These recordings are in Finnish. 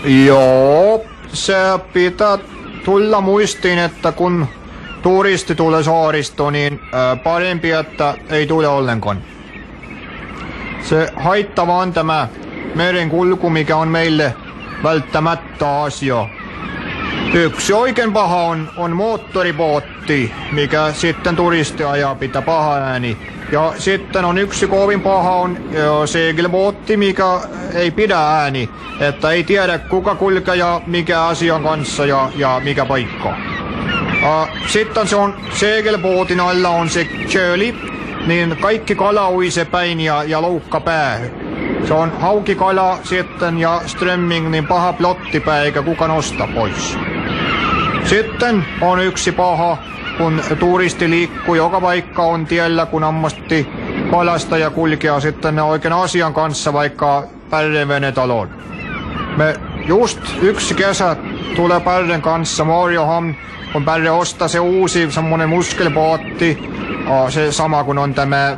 Joo, se pitää tulla muistiin, että kun turisti tulee saaristoon, niin parempi, että ei tule ollenkaan. Se haittaa vaan tämä merenkulku, mikä on meille välttämättä asia. Yksi oikein paha on moottoribootti, mikä sitten turisti ajaa, pitää paha ääni. Ja sitten on yksi kovin paha on segelbootti, mikä ei pidä ääni. Että ei tiedä kuka kulkee ja mikä asian kanssa ja mikä paikka. Sitten se on segelbootin alla on se köli, niin kaikki kala uisee päin ja loukka päähän. Se on haukikala sitten ja strömming, niin paha plottipää eikä kuka nosta pois. Sitten on yksi paha, kun turisti liikkuu, joka paikka on tiellä, kun ammasti kalastaja kulkea sitten oikein asian kanssa vaikka pärrevenetaloon. Me just yksi kesä tulee pärren kanssa Marjohamn, kun pärre ostaa se uusi semmonen muskelbootti, se sama kuin on tämä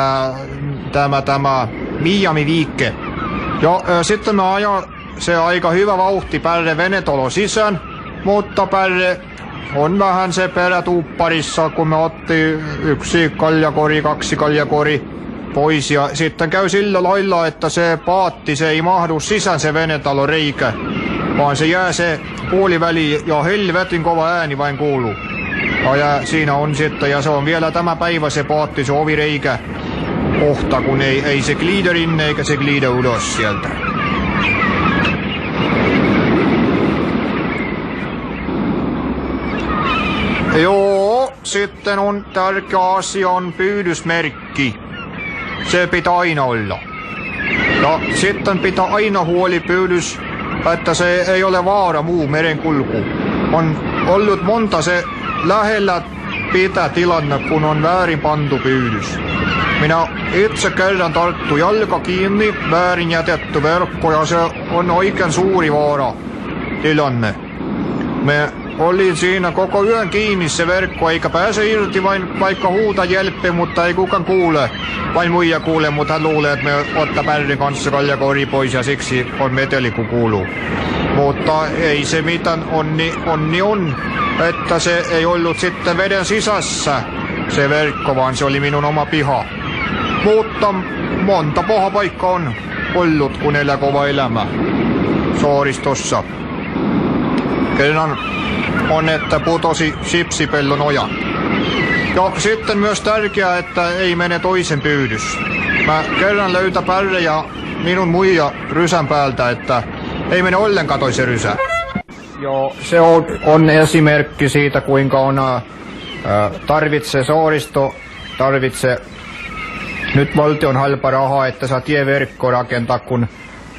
Miami Viikke. Ja sitten me ajaa se aika hyvä vauhti pärre venetalo sisään, mutta pärre on vähän se perätuupparissa, kun me otti yksi kaljakori, kaksi kaljakori pois. Ja sitten käy sillä lailla, että se paatti, se ei mahdu sisään se venetalo reikä, vaan se jää se puoliväli ja helvetin kova ääni vain kuuluu. Ja siinä on sitten, ja se on vielä tämä päivä se paatti, se ovireikä kohta, kun ei se gliida rinne eikä se gliida ulos sieltä. Joo, sitten on tärkeä asia on pyydysmerkki. Se pitää aina olla. Ja sitten pitää aina huoli pyydys, että se ei ole vaara muu merenkulku. On ollut monta se lähellä pitää tilanne, kun on väärin pantu pyydys. Minä itse kerran tarttu jalka kiinni, väärin jätetty verkko ja se on oikein suuri vaara tilanne. Me oli siinä koko yön kiinni se verkko, eikä pääse irti vain vaikka huuta jälppe, mutta ei kukaan kuule. Vain muija kuule, mutta hän luulee, että me ottaa pärrin kanssa kaljakori pois ja siksi on meteli kun kuuluu. Mutta ei se mitään, onni on, että se ei ollut sitten veden sisässä se verkko, vaan se oli minun oma piha. Mutta monta paha paikka on ollut, kun elää kova elämä saaristossa. Kerran on, että putosi sipsipellon oja. Ja sitten myös tärkeää, että ei mene toisen pyydys. Mä kerran löytä pärre ja minun muija rysän päältä, että ei mene ollenkaan toisen rysä. Joo, se on esimerkki siitä, kuinka on tarvitsee saaristo, tarvitsee nyt valtion halpa rahaa, että saa tieverkko rakentaa, kun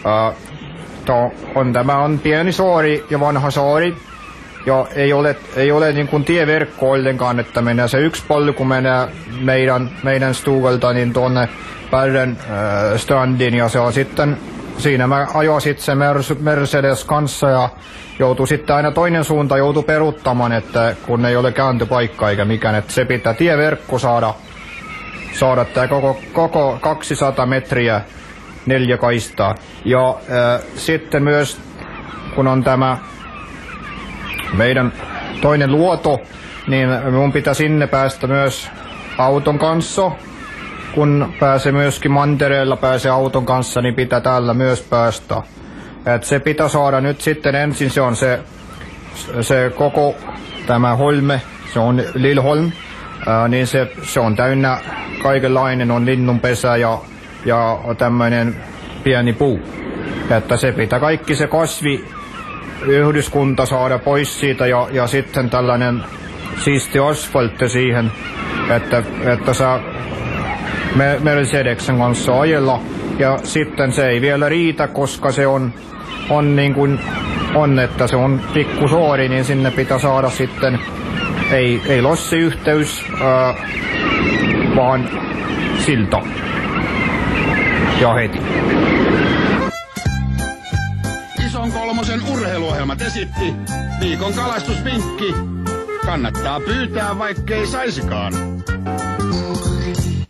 tämä on pieni saari ja vanha saari. Ja ei ole niin kuin tieverkko ollenkaan, että menee se yksi polku menee meidän stuugalta niin tuonne Pärren strandin ja se on sitten siinä mä ajoin sitten se Mercedes kanssa ja joutui sitten aina toinen suunta joutui peruuttamaan, että kun ei ole kääntöpaikka eikä mikään, että se pitää tieverkko saada tää koko 200 metriä 4 kaistaa. Ja sitten myös kun on tämä meidän toinen luoto, niin mun pitää sinne päästä myös auton kanssa. Kun pääsee myöskin mantereella pääsee auton kanssa, niin pitää täällä myös päästä. Et se pitää saada nyt sitten ensin, se on se koko tämä holme, se on Lillholm, niin se on täynnä kaikenlainen, on linnunpesä ja tämmöinen pieni puu. Että se pitää kaikki se kasviyhdyskunta saada pois siitä ja sitten tällainen siisti asfaltti siihen, että saa Mercedeksen kanssa ajella. Ja sitten se ei vielä riitä, koska se on niin kuin on, että se on pikku saari, niin sinne pitää saada sitten ei lossiyhteys, vaan silta. Ja heti. Ison kolmosen urheiluohjelmat esitti viikon kalastusvinkki. Kannattaa pyytää, vaikkei saisikaan.